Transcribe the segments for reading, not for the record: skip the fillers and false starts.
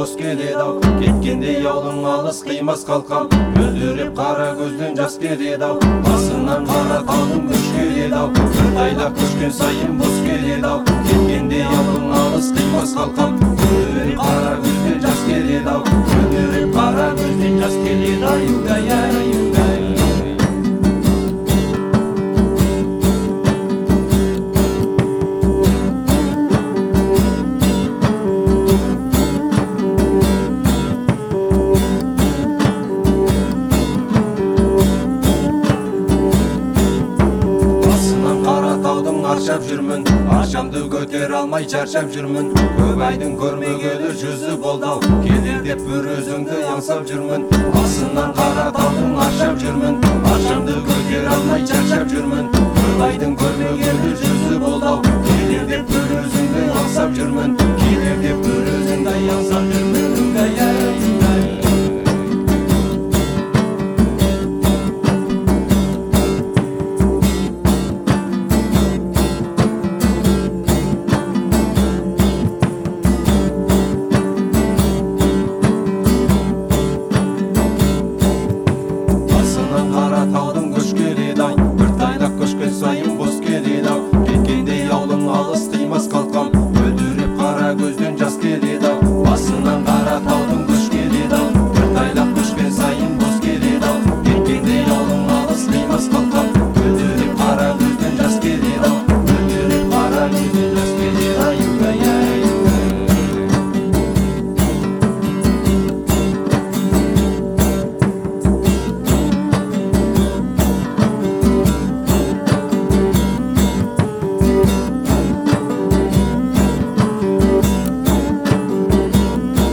бос келеді ау. Кеткенде яулың алыс қимас қалқам, мөлдіреп қара көзден жас келеді ау. Басынан қара таудың көш келеді ау, бір айлақ көшкен сайын бос келеді ау. Кеткенде яулың алыс қимас қалқам, мөлдіреп қара көзден жас келеді ау. Мөлдіреп қара көзден жас келеді ау. Аршап жүрмін, аршамды көтер алмай чаршап жүрмін. Көп айдың көрмегелі жүзі болдау, келер деп бір өзіңді аңсап жүрмін. Басынан қара таудың аршап жүрмін, аршамды көтер алмай чаршап жүрмін. Көп айдың көрмегелі жүзі болдау, келер деп бір өзіңді аңсап жүрмін. Келер деп бір өзіңді аңсап жүрмін.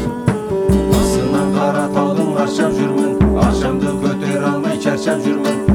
Arşam жүрмін, аршамды көтер алмай чаршап жүрмін.